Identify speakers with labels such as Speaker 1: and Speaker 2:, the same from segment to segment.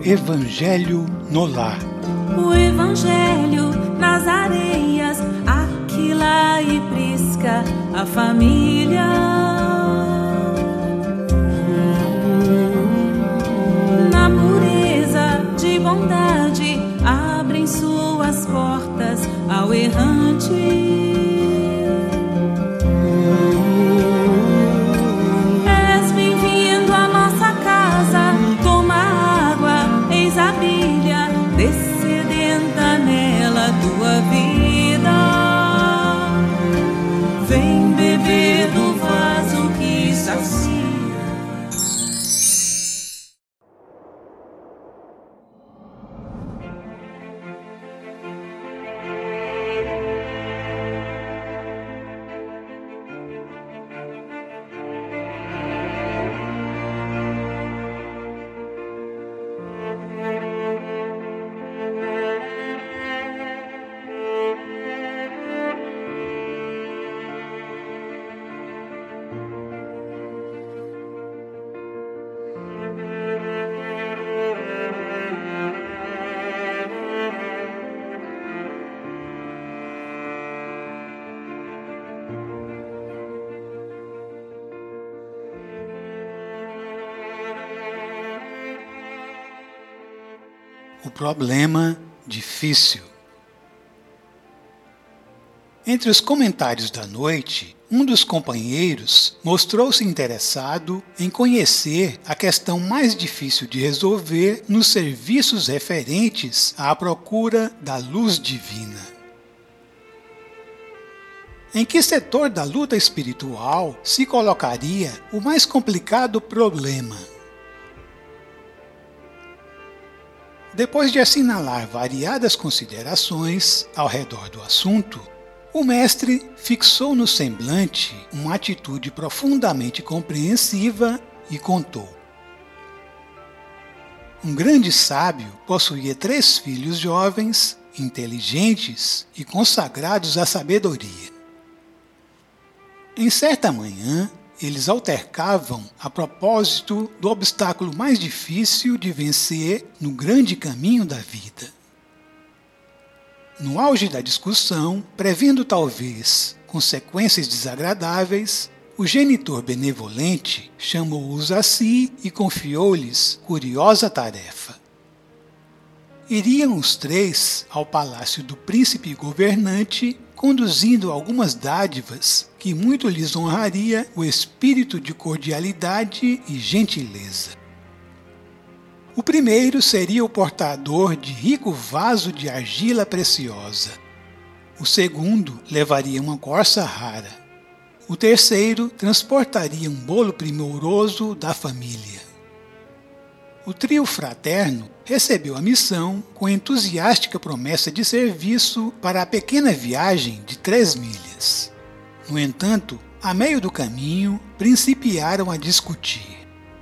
Speaker 1: Evangelho no Lar.
Speaker 2: O Evangelho nas areias, Aquila e Prisca, a família. Na pureza de bondade, abrem suas portas ao errante. Descedenta nela tua vida, vem beber do vaso que sacia.
Speaker 1: O problema difícil. Entre os comentários da noite, um dos companheiros mostrou-se interessado em conhecer a questão mais difícil de resolver nos serviços referentes à procura da luz divina. Em que setor da luta espiritual se colocaria o mais complicado problema? Depois de assinalar variadas considerações ao redor do assunto, o mestre fixou no semblante uma atitude profundamente compreensiva e contou. Um grande sábio possuía 3 filhos jovens, inteligentes e consagrados à sabedoria. Em certa manhã, eles altercavam a propósito do obstáculo mais difícil de vencer no grande caminho da vida. No auge da discussão, prevendo talvez consequências desagradáveis, o genitor benevolente chamou-os a si e confiou-lhes curiosa tarefa. Iriam os 3 ao palácio do príncipe governante, conduzindo algumas dádivas que muito lhes honraria o espírito de cordialidade e gentileza. O primeiro seria o portador de rico vaso de argila preciosa. O segundo levaria uma corça rara. O terceiro transportaria um bolo primoroso da família. O trio fraterno recebeu a missão com entusiástica promessa de serviço para a pequena viagem de 3 milhas. No entanto, a meio do caminho, principiaram a discutir.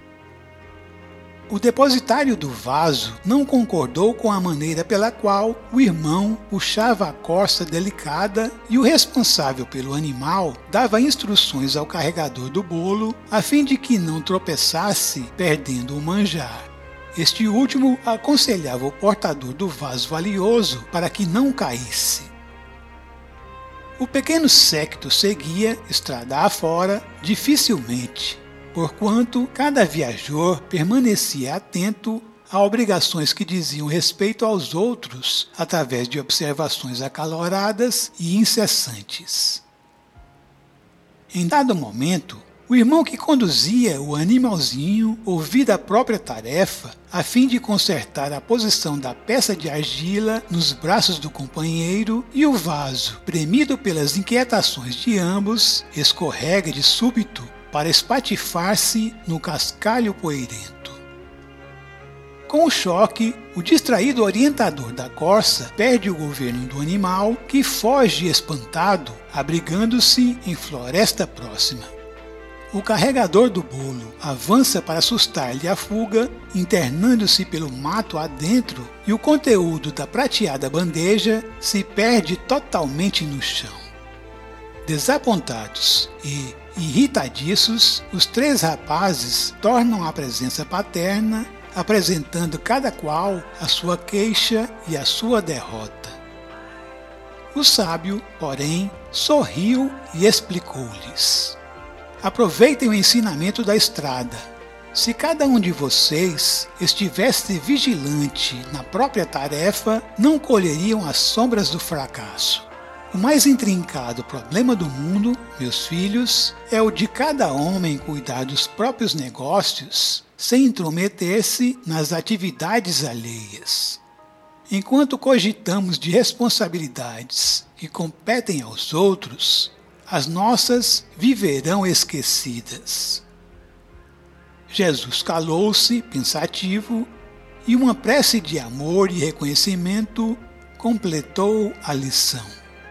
Speaker 1: O depositário do vaso não concordou com a maneira pela qual o irmão puxava a corça delicada e o responsável pelo animal dava instruções ao carregador do bolo a fim de que não tropeçasse perdendo o manjar. Este último aconselhava o portador do vaso valioso para que não caísse. O pequeno séquito seguia, estrada afora, dificilmente, porquanto cada viajor permanecia atento a obrigações que diziam respeito aos outros através de observações acaloradas e incessantes. Em dado momento, o irmão que conduzia o animalzinho ouvia a própria tarefa a fim de consertar a posição da peça de argila nos braços do companheiro e o vaso, premido pelas inquietações de ambos, escorrega de súbito para espatifar-se no cascalho poeirento. Com o choque, o distraído orientador da corça perde o governo do animal, que foge espantado, abrigando-se em floresta próxima. O carregador do bolo avança para assustar-lhe a fuga, internando-se pelo mato adentro, e o conteúdo da prateada bandeja se perde totalmente no chão. Desapontados e irritadiços, os 3 rapazes tornam à presença paterna apresentando cada qual a sua queixa e a sua derrota. O sábio, porém, sorriu e explicou-lhes: aproveitem o ensinamento da estrada. Se cada um de vocês estivesse vigilante na própria tarefa, não colheriam as sombras do fracasso. O mais intrincado problema do mundo, meus filhos, é o de cada homem cuidar dos próprios negócios sem intrometer-se nas atividades alheias. Enquanto cogitamos de responsabilidades que competem aos outros, as nossas viverão esquecidas. Jesus calou-se, pensativo, e uma prece de amor e reconhecimento completou a lição.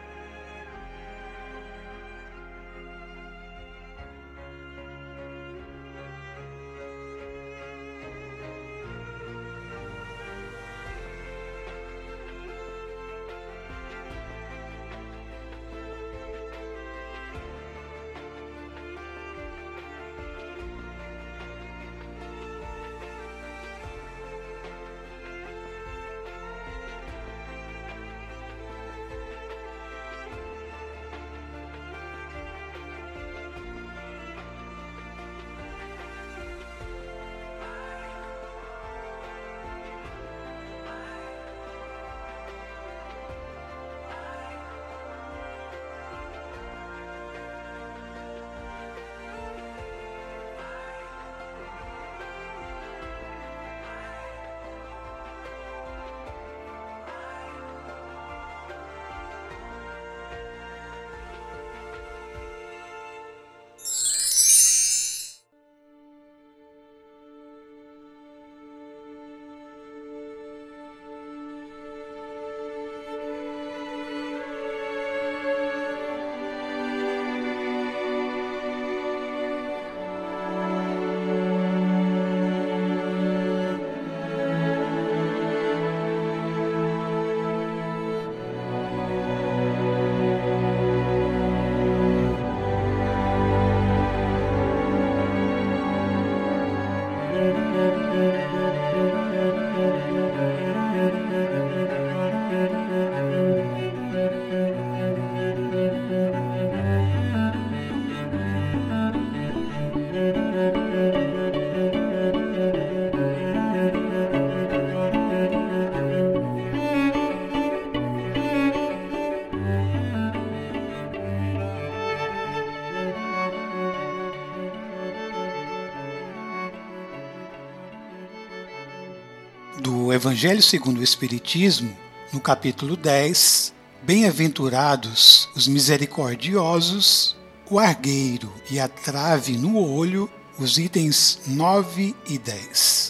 Speaker 1: Do Evangelho segundo o Espiritismo, no capítulo 10, Bem-aventurados os misericordiosos, o argueiro e a trave no olho, os itens 9 e 10.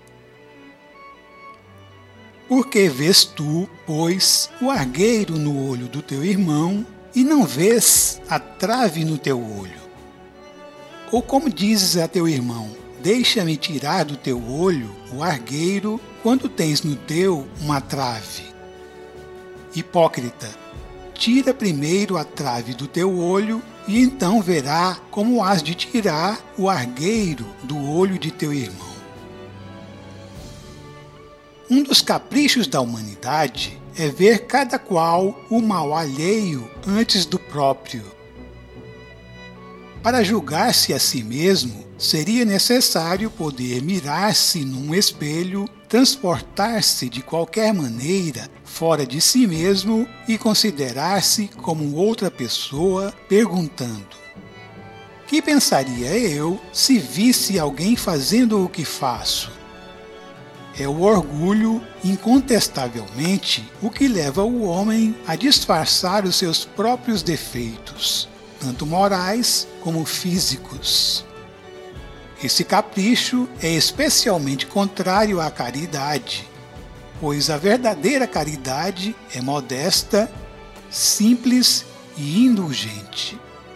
Speaker 1: Por que vês tu, pois, o argueiro no olho do teu irmão, e não vês a trave no teu olho? Ou como dizes a teu irmão: deixa-me tirar do teu olho o argueiro, quando tens no teu uma trave? Hipócrita, tira primeiro a trave do teu olho, e então verá como has de tirar o argueiro do olho de teu irmão. Um dos caprichos da humanidade é ver cada qual o mal alheio antes do próprio. Para julgar-se a si mesmo, seria necessário poder mirar-se num espelho, transportar-se de qualquer maneira fora de si mesmo e considerar-se como outra pessoa, perguntando: que pensaria eu se visse alguém fazendo o que faço? É o orgulho, incontestavelmente, o que leva o homem a disfarçar os seus próprios defeitos, tanto morais como físicos. Esse capricho é especialmente contrário à caridade, pois a verdadeira caridade é modesta, simples e indulgente.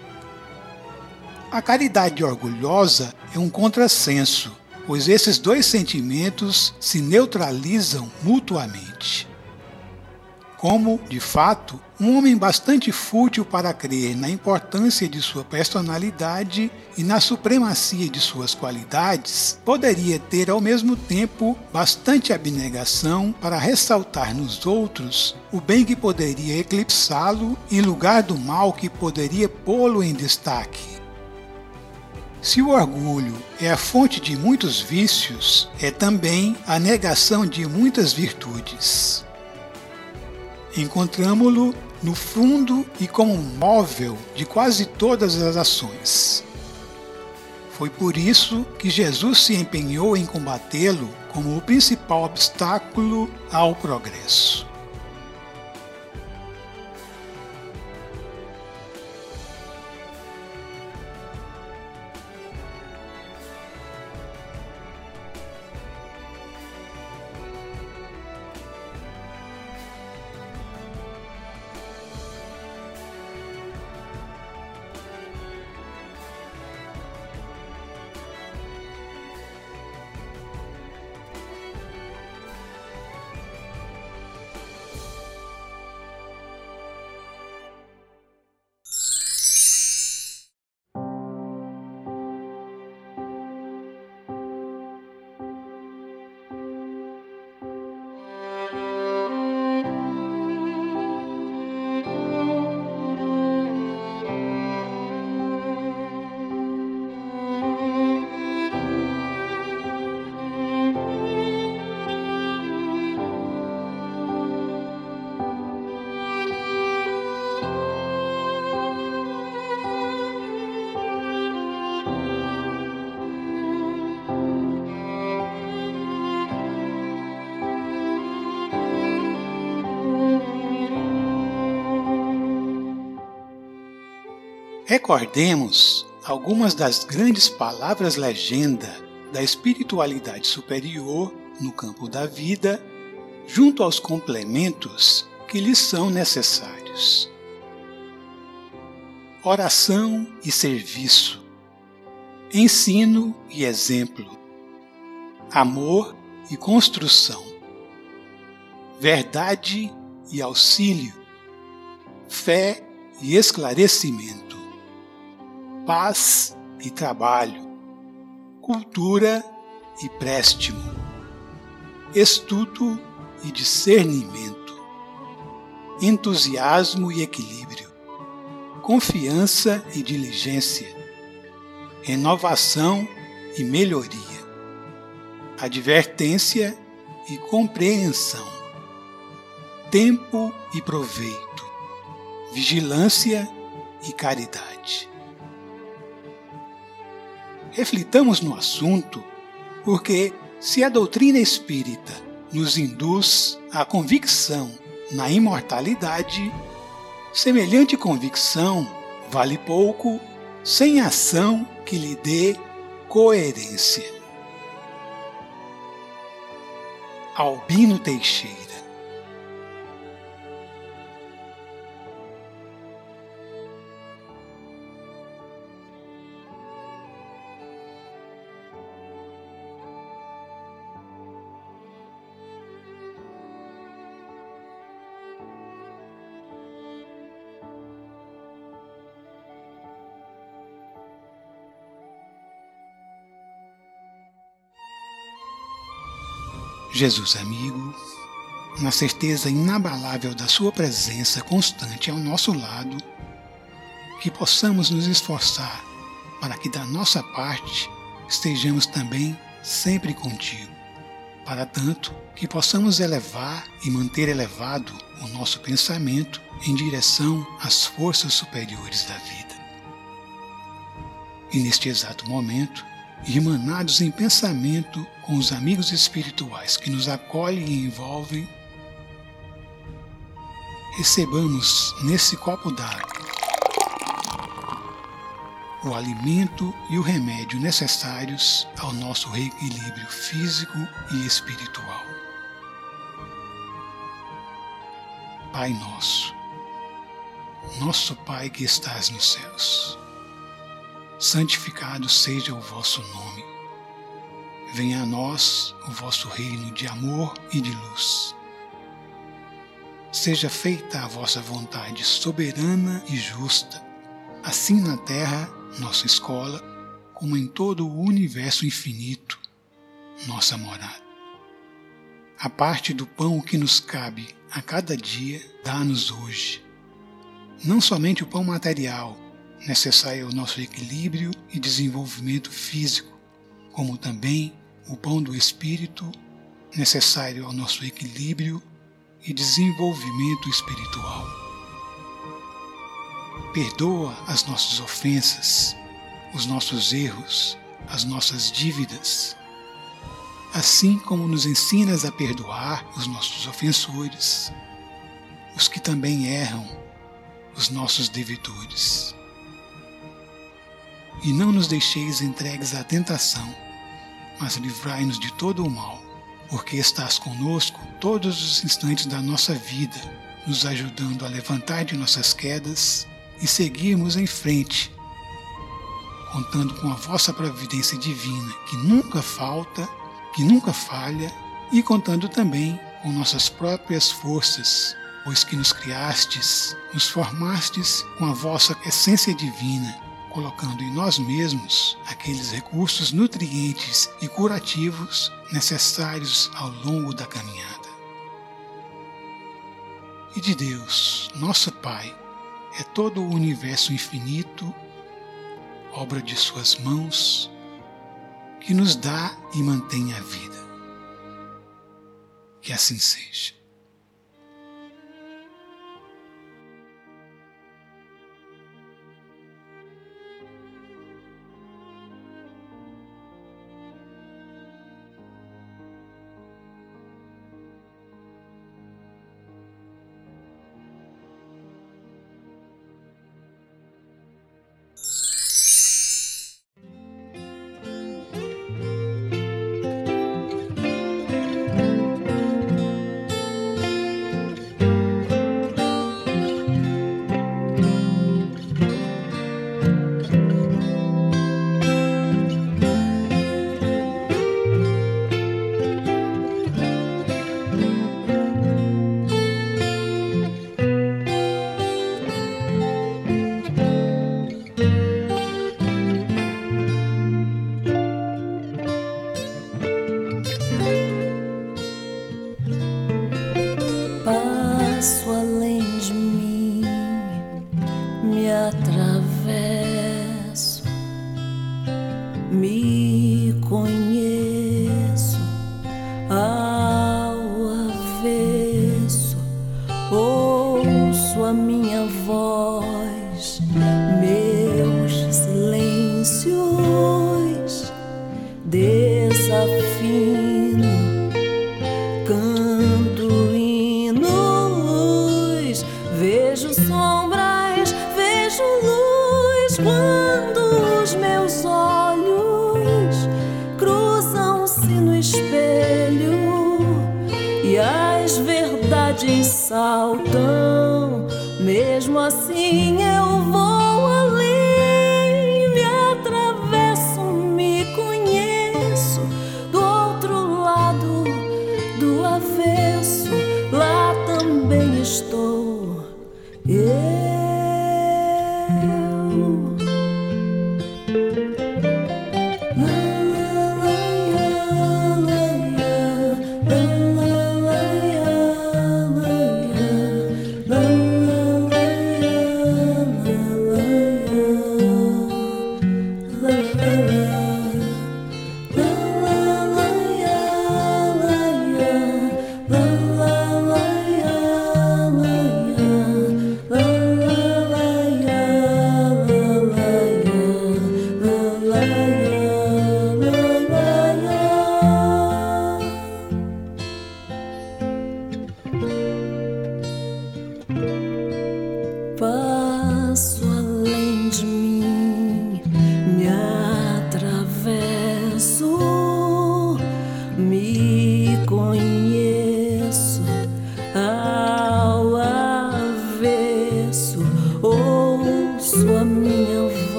Speaker 1: A caridade orgulhosa é um contrassenso, pois esses dois sentimentos se neutralizam mutuamente. como, de fato, um homem bastante fútil para crer na importância de sua personalidade e na supremacia de suas qualidades, poderia ter ao mesmo tempo bastante abnegação para ressaltar nos outros o bem que poderia eclipsá-lo em lugar do mal que poderia pô-lo em destaque. Se o orgulho é a fonte de muitos vícios, é também a negação de muitas virtudes. Encontramo-lo no fundo e como móvel de quase todas as ações. Foi por isso que Jesus se empenhou em combatê-lo como o principal obstáculo ao progresso. Recordemos algumas das grandes palavras-legenda da espiritualidade superior no campo da vida, junto aos complementos que lhes são necessários. Oração e serviço, ensino e exemplo, amor e construção, verdade e auxílio, fé e esclarecimento, paz e trabalho, cultura e préstimo, estudo e discernimento, entusiasmo e equilíbrio, confiança e diligência, renovação e melhoria, advertência e compreensão, tempo e proveito, vigilância e caridade. Reflitamos no assunto, porque se a doutrina espírita nos induz à convicção na imortalidade, semelhante convicção vale pouco sem ação que lhe dê coerência. Albino Teixeira. Jesus amigo, na certeza inabalável da sua presença constante ao nosso lado, que possamos nos esforçar para que da nossa parte estejamos também sempre contigo, para tanto que possamos elevar e manter elevado o nosso pensamento em direção às forças superiores da vida. E neste exato momento, irmanados em pensamento com os amigos espirituais que nos acolhem e envolvem, recebamos nesse copo d'água o alimento e o remédio necessários ao nosso reequilíbrio físico e espiritual. Pai nosso, nosso Pai que estás nos céus, santificado seja o vosso nome. Venha a nós o vosso reino de amor e de luz. Seja feita a vossa vontade soberana e justa, assim na terra, nossa escola, como em todo o universo infinito, nossa morada. A parte do pão que nos cabe a cada dia, dá-nos hoje. Não somente o pão material, necessário ao nosso equilíbrio e desenvolvimento físico, como também o pão do Espírito, necessário ao nosso equilíbrio e desenvolvimento espiritual. Perdoa as nossas ofensas, os nossos erros, as nossas dívidas, assim como nos ensinas a perdoar os nossos ofensores, os que também erram, os nossos devedores. E não nos deixeis entregues à tentação, mas livrai-nos de todo o mal, porque estás conosco todos os instantes da nossa vida, nos ajudando a levantar de nossas quedas e seguirmos em frente, contando com a vossa providência divina, que nunca falta, que nunca falha, e contando também com nossas próprias forças, pois que nos criastes, nos formastes com a vossa essência divina, colocando em nós mesmos aqueles recursos nutrientes e curativos necessários ao longo da caminhada. E de Deus, nosso Pai, é todo o universo infinito, obra de suas mãos, que nos dá e mantém a vida. Que assim seja.
Speaker 2: Passo além de mim, me atravesso, me conheço ao avesso, ouço a minha voz, meus silêncios, desafino, canto hinos, vejo sombras, vejo luz quando os meus olhos cruzam-se no espelho e as verdades saltam. Mesmo assim eu vou além, me atravesso, me conheço do outro lado do avesso, lá também estou eu.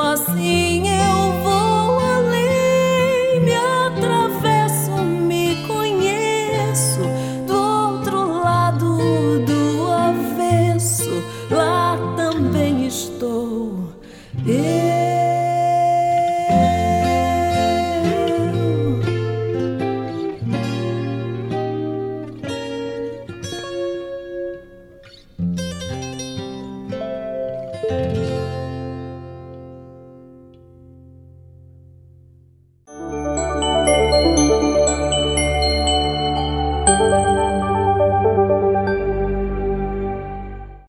Speaker 2: assim eu vou além, me atravesso, me conheço do outro lado do avesso, lá também estou eu.